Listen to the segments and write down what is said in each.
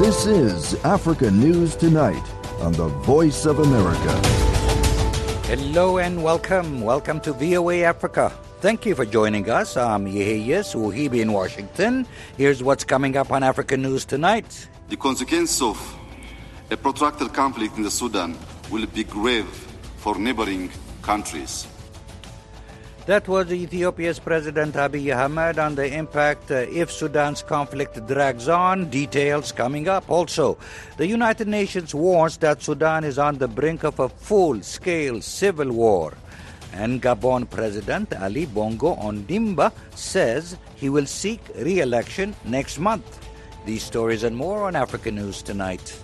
This is Africa News Tonight on the Voice of America. Hello and welcome. Welcome to VOA Africa. Thank you for joining us. I'm Yeheyes Uhibi in Washington. Here's what's coming up on Africa News Tonight. The consequence of a protracted conflict in the Sudan will be grave for neighboring countries. That was Ethiopia's President Abiy Ahmed on the impact if Sudan's conflict drags on. Details coming up. Also, the United Nations warns that Sudan is on the brink of a full-scale civil war. And Gabon President Ali Bongo Ondimba says he will seek re-election next month. These stories and more on Africa News Tonight.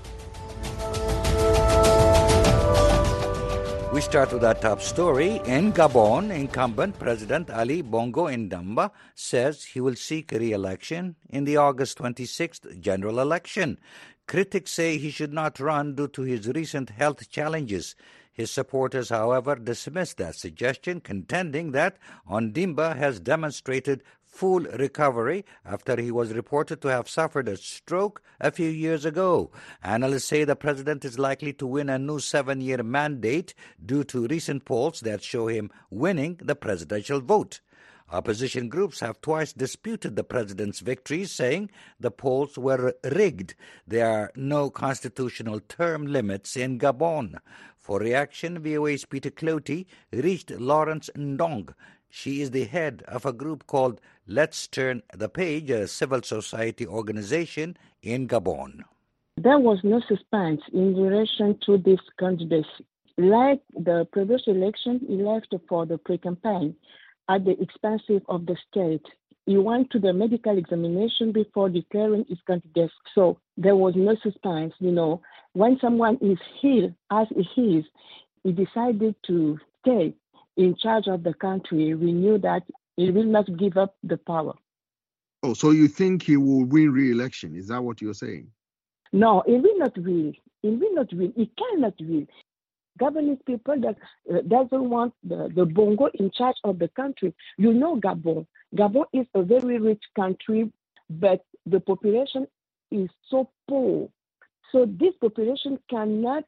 We start with our top story. In Gabon, incumbent President Ali Bongo Ondimba says he will seek re-election in the August 26th general election. Critics say he should not run due to his recent health challenges. His supporters, however, dismissed that suggestion, contending that Ondimba has demonstrated full recovery after he was reported to have suffered a stroke a few years ago. Analysts say the president is likely to win a new 7-year mandate due to recent polls that show him winning the presidential vote. Opposition groups have twice disputed the president's victories, saying the polls were rigged. There are no constitutional term limits in Gabon. For reaction, VOA's Peter Cloty reached Lawrence Ndong. She is the head of a group called Let's Turn the Page, a civil society organization in Gabon. There was no suspense in relation to this candidacy. Like the previous election, he left for the pre-campaign at the expense of the state. He went to the medical examination before declaring his candidacy. So there was no suspense, When someone is healed, as he is, he decided to stay in charge of the country. We knew that he will not give up the power. Oh, so you think he will win re-election? Is that what you're saying? No, he will not win. He will not win. He cannot win. Gabonese people that doesn't want the Bongo in charge of the country. Gabon. Gabon is a very rich country, but the population is so poor. So this population cannot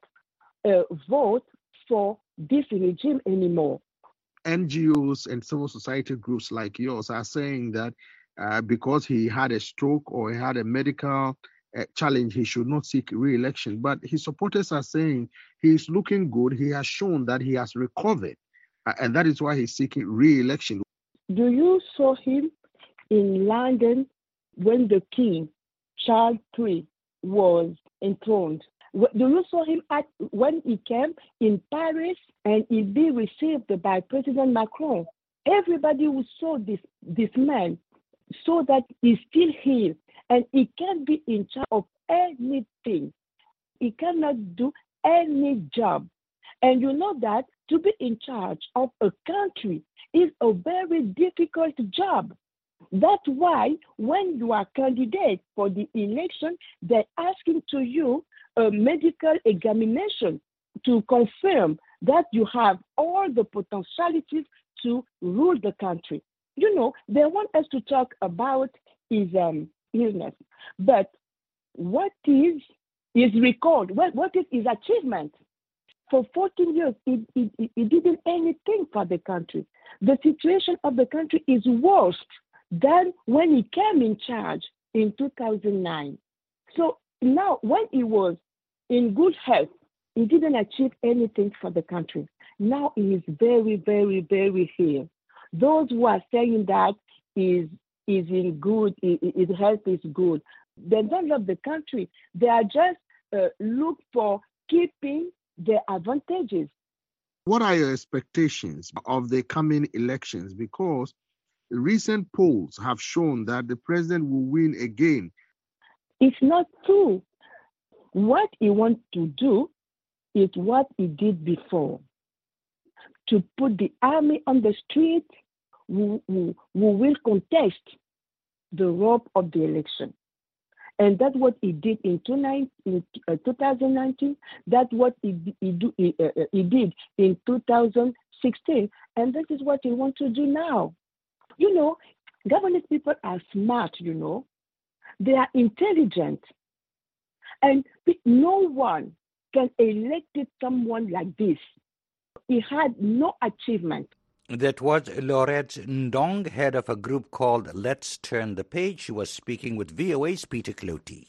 vote for this regime anymore. NGOs and civil society groups like yours are saying that because he had a stroke or he had a medical challenge, he should not seek re-election. But his supporters are saying he's looking good. He has shown that he has recovered, and that is why he's seeking re-election. Do you saw him in London when the King, Charles III, was enthroned? Do you saw him when he came in Paris and he be received by President Macron? Everybody who saw this man saw that he's still here and he can't be in charge of anything. He cannot do any job. And you know that to be in charge of a country is a very difficult job. That's why when you are candidate for the election, they're asking to you a medical examination to confirm that you have all the potentialities to rule the country. They want us to talk about his illness, but what is his record? What is his achievement? For 14 years, he didn't anything for the country. The situation of the country is worse than when he came in charge in 2009. So now, when he was in good health, he didn't achieve anything for the country. Now he is very, very, very ill. Those who are saying that his health is good, they don't love the country. They are just look for keeping their advantages. What are your expectations of the coming elections? Because recent polls have shown that the president will win again. It's not true. What he wants to do is what he did before, to put the army on the street who will contest the rope of the election. And that's what he did in 2019. That's what he did in 2016. And this is what he wants to do now. Gabonese people are smart, They are intelligent. And no one can elect someone like this. He had no achievement. That was Laurette Ndong, head of a group called Let's Turn the Page. She was speaking with VOA's Peter Clotey.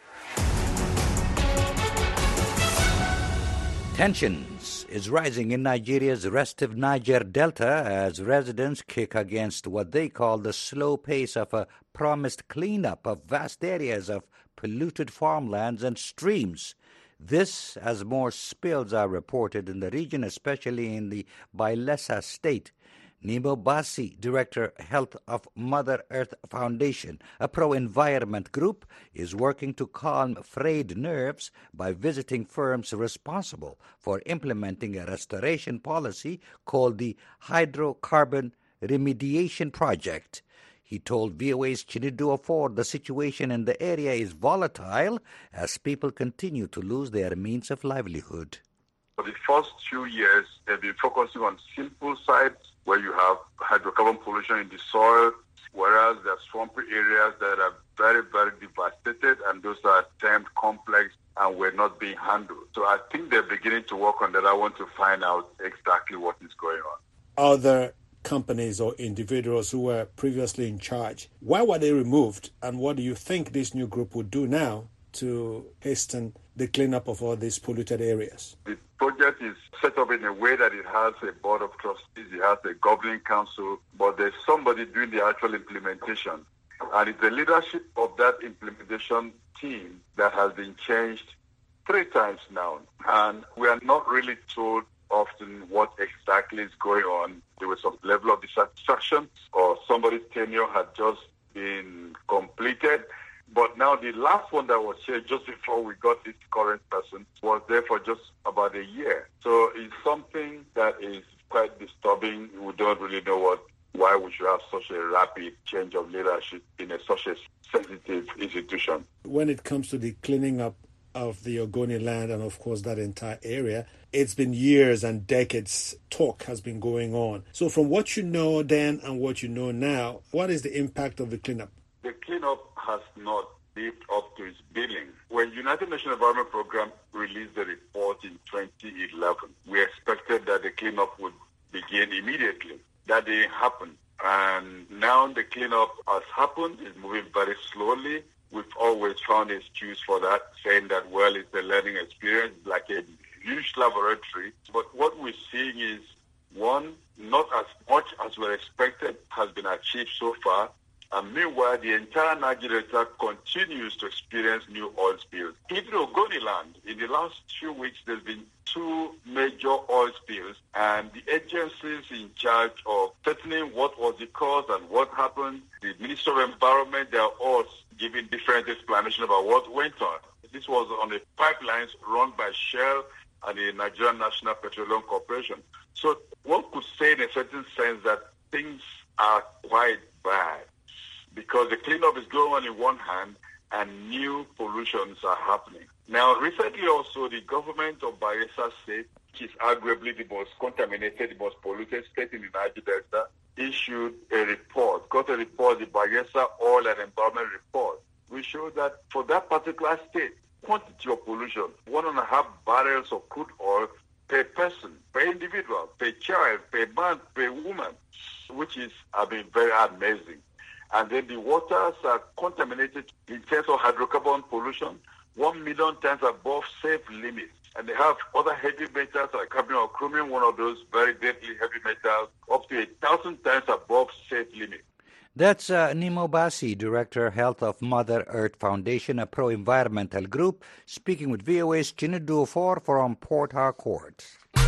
Tensions is rising in Nigeria's restive Niger Delta as residents kick against what they call the slow pace of a promised cleanup of vast areas of polluted farmlands and streams. This as more spills are reported in the region, especially in the Bayelsa state. Nemo Bassi, Director Health of Mother Earth Foundation, a pro-environment group, is working to calm frayed nerves by visiting firms responsible for implementing a restoration policy called the Hydrocarbon Remediation Project. He told VOA's Chinedu Ofor the situation in the area is volatile as people continue to lose their means of livelihood. For the first few years, they've been focusing on simple sites where you have hydrocarbon pollution in the soil, whereas there are swampy areas that are very, very devastated, and those are termed complex and were not being handled. So I think they're beginning to work on that. I want to find out exactly what is going on. Other companies or individuals who were previously in charge, why were they removed, and what do you think this new group would do now to hasten the cleanup of all these polluted areas? The project is set up in a way that it has a board of trustees, it has a governing council, but there's somebody doing the actual implementation. And it's the leadership of that implementation team that has been changed 3 times now. And we are not really told often what exactly is going on. There was some level of dissatisfaction, or somebody's tenure had just been completed. But now the last one that was here just before we got this current person was there for just about a year. So it's something that is quite disturbing. We don't really know why we should have such a rapid change of leadership in such a sensitive institution. When it comes to the cleaning up of the Ogoni land and, of course, that entire area, it's been years and decades talk has been going on. So from what you know then and what you know now, what is the impact of the cleanup? The cleanup has not lived up to its billing. When United Nations Environment Programme released the report in 2011, we expected that the cleanup would begin immediately. That didn't happen. And now the cleanup has happened. It's moving very slowly. We've always found an excuse for that, saying that, well, it's a learning experience, like a huge laboratory. But what we're seeing is, one, not as much as we're expected has been achieved so far. And meanwhile, the entire Niger Delta continues to experience new oil spills. Even Ogoni land, in the last few weeks, there's been 2 major oil spills, and the agencies in charge of determining what was the cause and what happened, the Ministry of Environment, they are all giving different explanations about what went on. This was on the pipelines run by Shell and the Nigerian National Petroleum Corporation. So one could say in a certain sense that things are quite bad, because the cleanup is going on in one hand and new pollutions are happening. Now, recently also, the government of Bayelsa State, which is arguably the most contaminated, the most polluted state in the Niger Delta, issued a report, the Bayelsa Oil and Environment Report, which showed that for that particular state, quantity of pollution, 1.5 barrels of crude oil per person, per individual, per child, per man, per woman, which is, very amazing. And then the waters are contaminated in terms of hydrocarbon pollution, 1 million times above safe limits. And they have other heavy metals like cadmium or chromium, one of those very deadly heavy metals, up to 1,000 times above safe limits. That's Nemo Bassi, Director Health of Mother Earth Foundation, a pro-environmental group, speaking with VOA's Chinedu Ofor from Port Harcourt.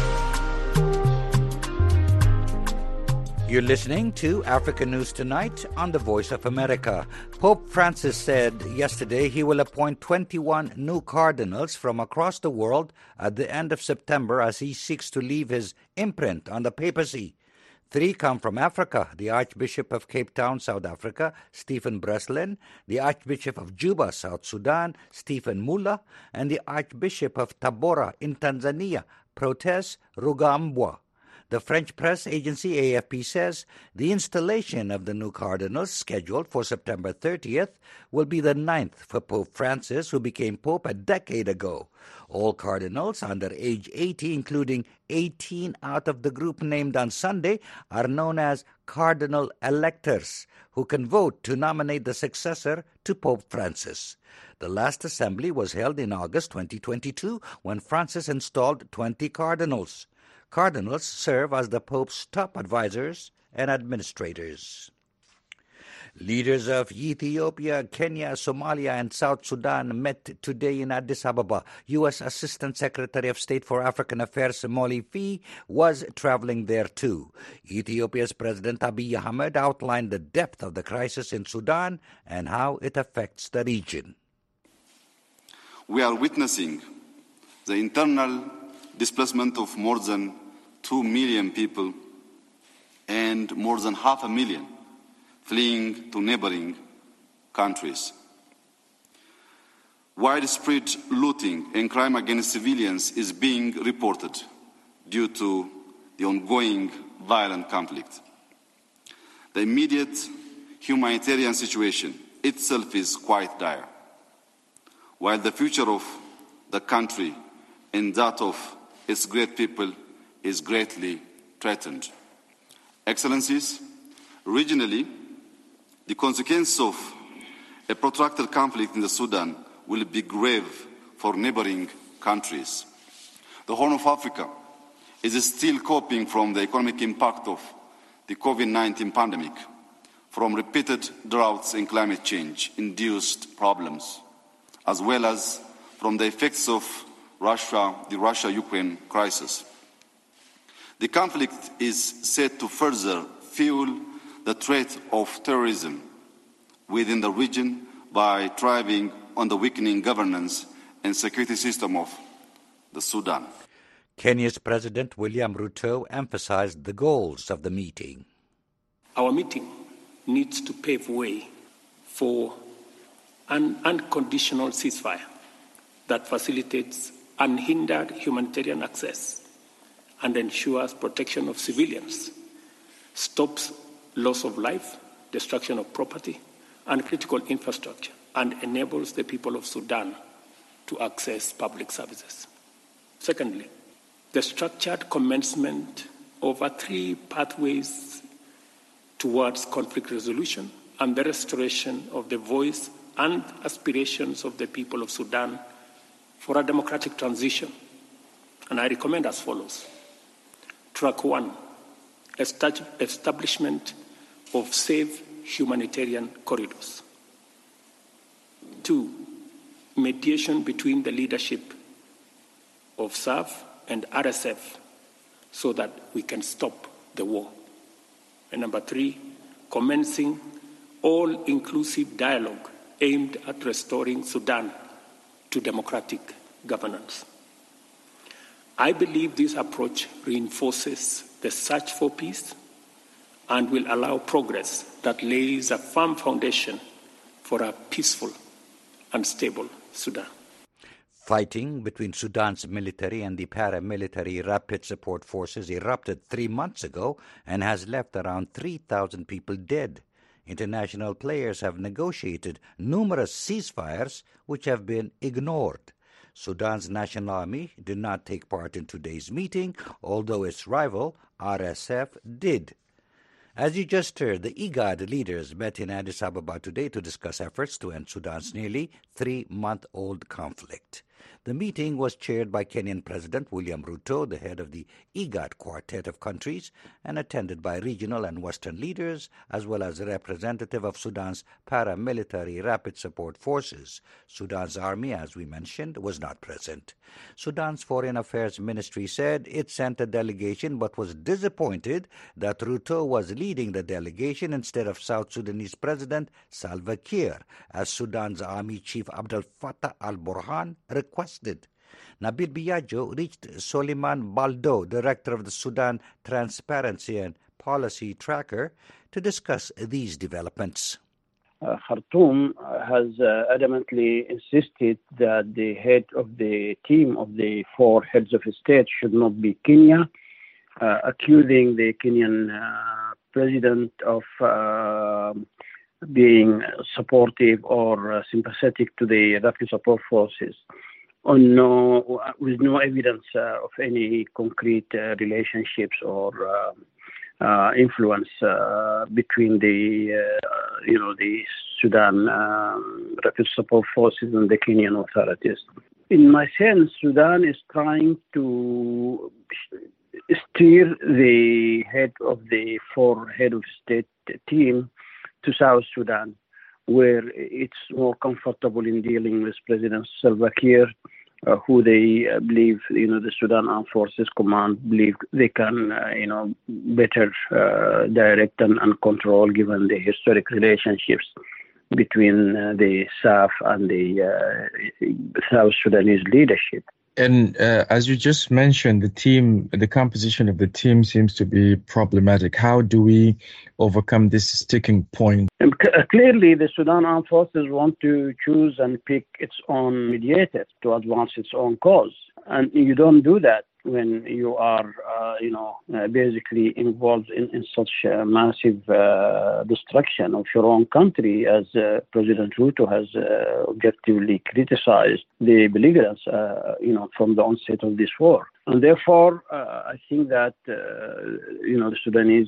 You're listening to Africa News Tonight on the Voice of America. Pope Francis said yesterday he will appoint 21 new cardinals from across the world at the end of September as he seeks to leave his imprint on the papacy. 3 come from Africa: the Archbishop of Cape Town, South Africa, Stephen Breslin, the Archbishop of Juba, South Sudan, Stephen Mula, and the Archbishop of Tabora in Tanzania, Protes Rugambwa. The French press agency AFP says the installation of the new cardinals, scheduled for September 30th, will be the 9th for Pope Francis, who became Pope a decade ago. All cardinals under age 80, including 18 out of the group named on Sunday, are known as cardinal electors, who can vote to nominate the successor to Pope Francis. The last assembly was held in August 2022 when Francis installed 20 cardinals. Cardinals serve as the Pope's top advisors and administrators. Leaders of Ethiopia, Kenya, Somalia, and South Sudan met today in Addis Ababa. U.S. Assistant Secretary of State for African Affairs Molly Fee was traveling there too. Ethiopia's President Abiy Ahmed outlined the depth of the crisis in Sudan and how it affects the region. We are witnessing the internal displacement of more than 2 million people and more than 500,000 fleeing to neighboring countries. Widespread looting and crime against civilians is being reported due to the ongoing violent conflict. The immediate humanitarian situation itself is quite dire, while the future of the country and that of its great people is greatly threatened. Excellencies, regionally, the consequence of a protracted conflict in the Sudan will be grave for neighboring countries. The Horn of Africa is still coping from the economic impact of the COVID-19 pandemic, from repeated droughts and climate change-induced problems, as well as from the effects of the Russia-Ukraine crisis. The conflict is set to further fuel the threat of terrorism within the region by thriving on the weakening governance and security system of the Sudan. Kenya's President William Ruto emphasized the goals of the meeting. Our meeting needs to pave way for an unconditional ceasefire that facilitates unhindered humanitarian access and ensures protection of civilians, stops loss of life, destruction of property, and critical infrastructure, and enables the people of Sudan to access public services. Secondly, the structured commencement of 3 pathways towards conflict resolution and the restoration of the voice and aspirations of the people of Sudan for a democratic transition. And I recommend as follows. Track 1, establishment of safe humanitarian corridors. 2, mediation between the leadership of SAF and RSF so that we can stop the war. And number 3, commencing all-inclusive dialogue aimed at restoring Sudan to democratic governance. I believe this approach reinforces the search for peace and will allow progress that lays a firm foundation for a peaceful and stable Sudan. Fighting between Sudan's military and the paramilitary Rapid Support Forces erupted 3 months ago and has left around 3,000 people dead. International players have negotiated numerous ceasefires which have been ignored. Sudan's National Army did not take part in today's meeting, although its rival, RSF, did. As you just heard, the IGAD leaders met in Addis Ababa today to discuss efforts to end Sudan's nearly 3-month-old conflict. The meeting was chaired by Kenyan President William Ruto, the head of the IGAD quartet of countries, and attended by regional and Western leaders, as well as a representative of Sudan's paramilitary Rapid Support Forces. Sudan's army, as we mentioned, was not present. Sudan's Foreign Affairs Ministry said it sent a delegation but was disappointed that Ruto was leading the delegation instead of South Sudanese President Salva Kiir, as Sudan's Army Chief Abdel Fattah al-Burhan requested. Nabil Biagio reached Soliman Baldo, director of the Sudan Transparency and Policy Tracker, to discuss these developments. Khartoum has adamantly insisted that the head of the team of the 4 heads of state should not be Kenya, accusing the Kenyan president of being supportive or sympathetic to the Rapid Support Forces, with no evidence of any concrete relationships or influence between the Sudan Rapid Support Forces and the Kenyan authorities. In my sense, Sudan is trying to steer the head of the four head of state team to South Sudan, where it's more comfortable in dealing with President Salva Kiir, who they believe, the Sudan Armed Forces Command believe they can, better direct and control, given the historic relationships between the SAF and the South Sudanese leadership. And as you just mentioned, the composition of the team seems to be problematic. How do we overcome this sticking point? Clearly, the Sudan Armed Forces want to choose and pick its own mediator to advance its own cause. And you don't do that when you are, basically involved in such massive destruction of your own country, as President Ruto has objectively criticized the belligerents, from the onset of this war. And therefore, I think that, the Sudanese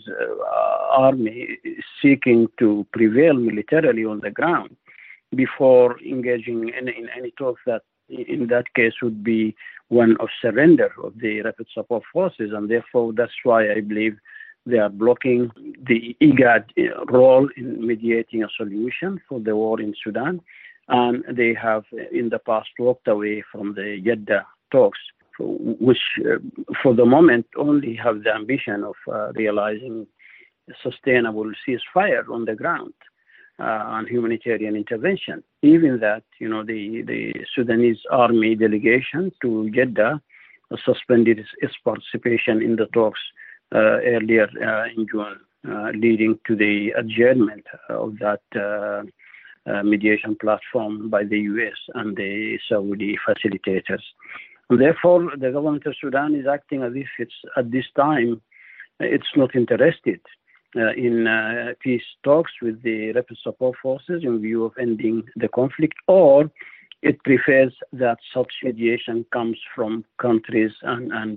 army is seeking to prevail militarily on the ground before engaging in any talks that, in that case, would be one of surrender of the Rapid Support Forces. And therefore, that's why I believe they are blocking the IGAD role in mediating a solution for the war in Sudan. And they have, in the past, walked away from the Jeddah talks, which for the moment only have the ambition of realizing sustainable ceasefire on the ground and humanitarian intervention. Even that, the Sudanese army delegation to Jeddah suspended its participation in the talks earlier in June, leading to the adjournment of that mediation platform by the U.S. and the Saudi facilitators. And therefore, the government of Sudan is acting as if at this time it's not interested in peace talks with the Rapid Support Forces in view of ending the conflict, or it prefers that such mediation comes from countries and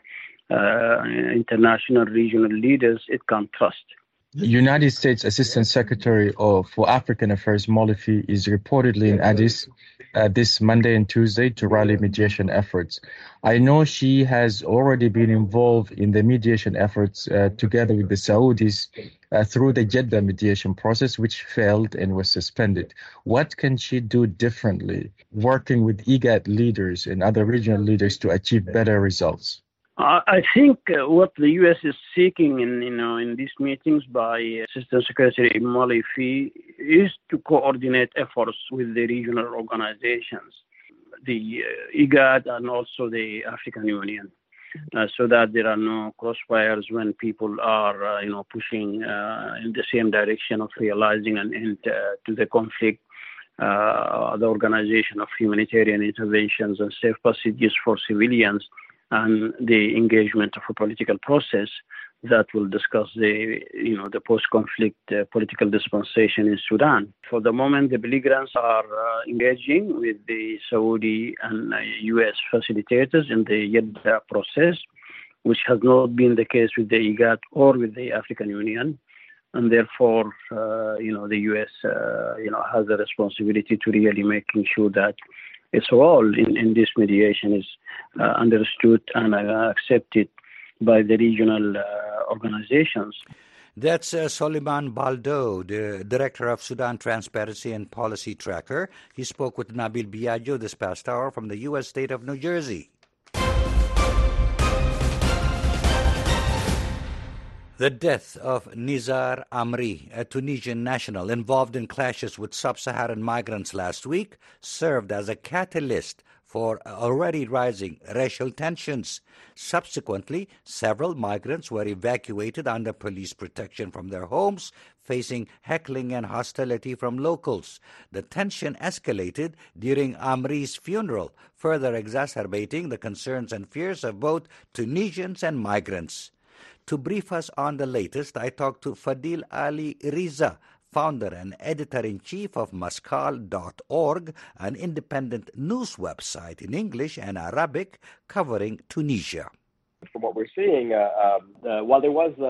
international regional leaders it can't trust. United States Assistant Secretary for African Affairs Molefi is reportedly in Addis this Monday and Tuesday to rally mediation efforts. I know she has already been involved in the mediation efforts together with the Saudis through the Jeddah mediation process, which failed and was suspended. What can she do differently, working with IGAD leaders and other regional leaders to achieve better results? I think what the U.S. is seeking in these meetings by Assistant Secretary Molefi is to coordinate efforts with the regional organizations, the IGAD and also the African Union, so that there are no crossfires when people are, pushing in the same direction of realizing an end to the conflict. The organization of humanitarian interventions and safe passages for civilians, and the engagement of a political process that will discuss the post-conflict political dispensation in Sudan. For the moment, the belligerents are engaging with the Saudi and U.S. facilitators in the Jeddah process, which has not been the case with the IGAD or with the African Union. And therefore, the U.S. has a responsibility to really making sure that its role in this mediation is understood and accepted by the regional organizations. That's Soliman Baldo, the director of Sudan Transparency and Policy Tracker. He spoke with Nabil Biagio this past hour from the U.S. state of New Jersey. The death of Nizar Amri, a Tunisian national involved in clashes with sub-Saharan migrants last week, served as a catalyst for already rising racial tensions. Subsequently, several migrants were evacuated under police protection from their homes, facing heckling and hostility from locals. The tension escalated during Amri's funeral, further exacerbating the concerns and fears of both Tunisians and migrants. To brief us on the latest, I talked to Fadil Ali Riza, founder and editor-in-chief of Mascal.org, an independent news website in English and Arabic covering Tunisia. From what we're seeing, while there was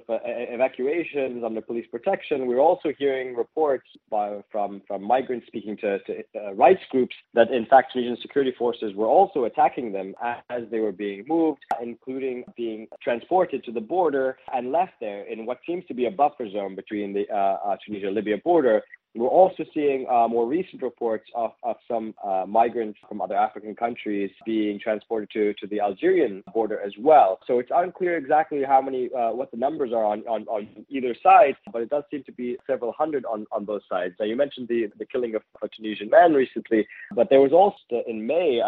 evacuations under police protection, we're also hearing reports from migrants speaking to rights groups that, in fact, Tunisian security forces were also attacking them as they were being moved, including being transported to the border and left there in what seems to be a buffer zone between the Tunisia-Libya border. We're also seeing more recent reports of some migrants from other African countries being transported to the Algerian border as well. So it's unclear exactly how many, what the numbers are on either side, but it does seem to be several hundred on both sides. Now, you mentioned the killing of a Tunisian man recently, but there was also in May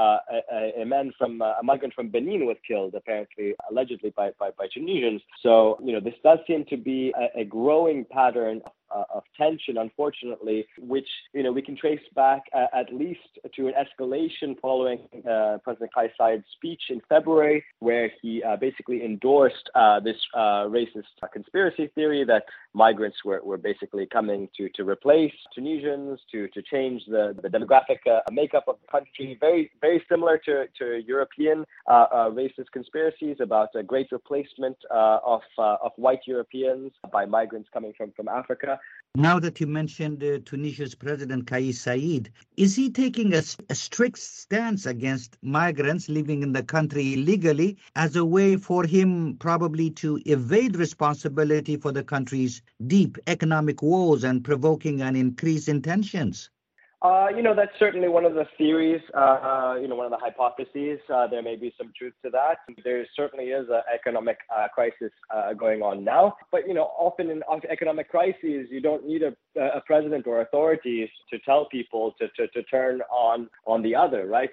a migrant from Benin was killed, apparently, allegedly by Tunisians. So, this does seem to be a growing pattern of tension, unfortunately, which we can trace back at least to an escalation following President Kais Saied's speech in February, where he basically endorsed this racist conspiracy theory that migrants were basically coming to replace Tunisians, to change the demographic makeup of the country, very, very similar to European racist conspiracies about a great replacement of white Europeans by migrants coming from Africa. Now that you mentioned Tunisia's President Kais Saied, is he taking a strict stance against migrants living in the country illegally as a way for him probably to evade responsibility for the country's deep economic woes and provoking an increase in tensions? That's certainly one of the theories, one of the hypotheses. There may be some truth to that. There certainly is an economic crisis going on now. But, often in economic crises, you don't need a president or authorities to tell people to turn on the other, right?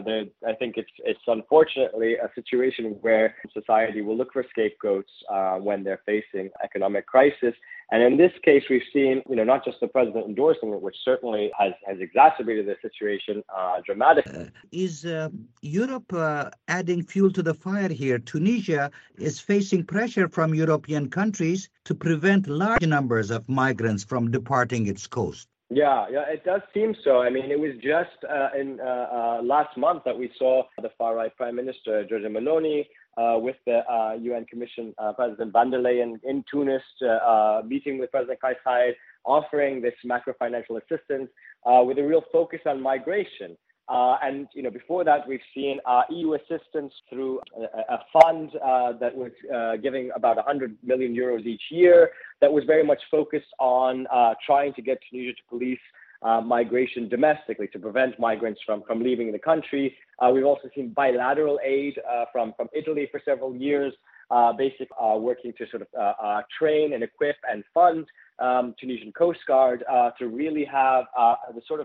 I think it's unfortunately a situation where society will look for scapegoats when they're facing economic crisis. And in this case, we've seen, not just the president endorsing it, which certainly has exacerbated the situation dramatically. Is Europe adding fuel to the fire here? Tunisia is facing pressure from European countries to prevent large numbers of migrants from departing its coast. Yeah, it does seem so. I mean, it was just in last month that we saw the far-right Prime Minister, Giorgia Meloni, with the UN Commission President van der Leyen in Tunis, meeting with President Kais Saied, offering this macro-financial assistance with a real focus on migration. And before that, we've seen EU assistance through a fund that was giving about 100 million euros each year that was very much focused on trying to get Tunisia to police migration domestically, to prevent migrants from leaving the country. We've also seen bilateral aid from Italy for several years, basically working to sort of train and equip and fund Tunisian Coast Guard to really have the sort of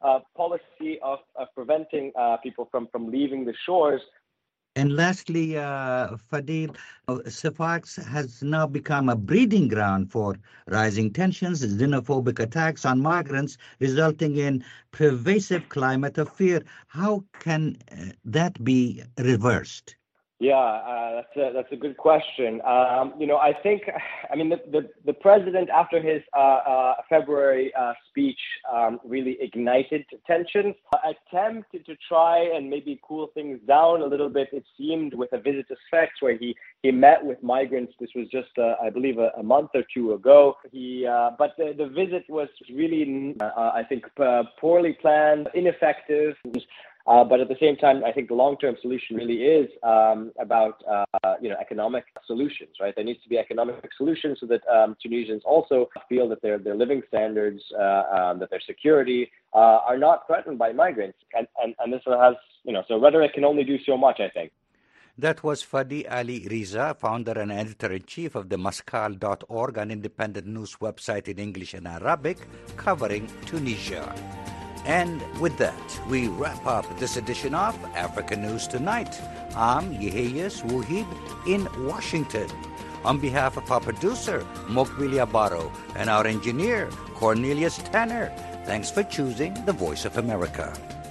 policy of preventing people from leaving the shores. And lastly, Fadil, Sfax has now become a breeding ground for rising tensions, xenophobic attacks on migrants, resulting in pervasive climate of fear. How can that be reversed? Yeah, that's a good question. I think, the president, after his February speech, really ignited tensions. Attempted to try and maybe cool things down a little bit, it seemed, with a visit to Sfax, where he met with migrants. This was just, I believe, a month or two ago. But the visit was really, I think, poorly planned, ineffective. But at the same time, I think the long-term solution really is about economic solutions, right? There needs to be economic solutions so that Tunisians also feel that their living standards, that their security are not threatened by migrants. And this has, so rhetoric can only do so much, I think. That was Fadi Ali Riza, founder and editor-in-chief of the Mascal.org, an independent news website in English and Arabic covering Tunisia. And with that, we wrap up this edition of Africa News Tonight. I'm Yeheyes Wuhib in Washington. On behalf of our producer, Mokbili Abaro, and our engineer, Cornelius Tanner, thanks for choosing the Voice of America.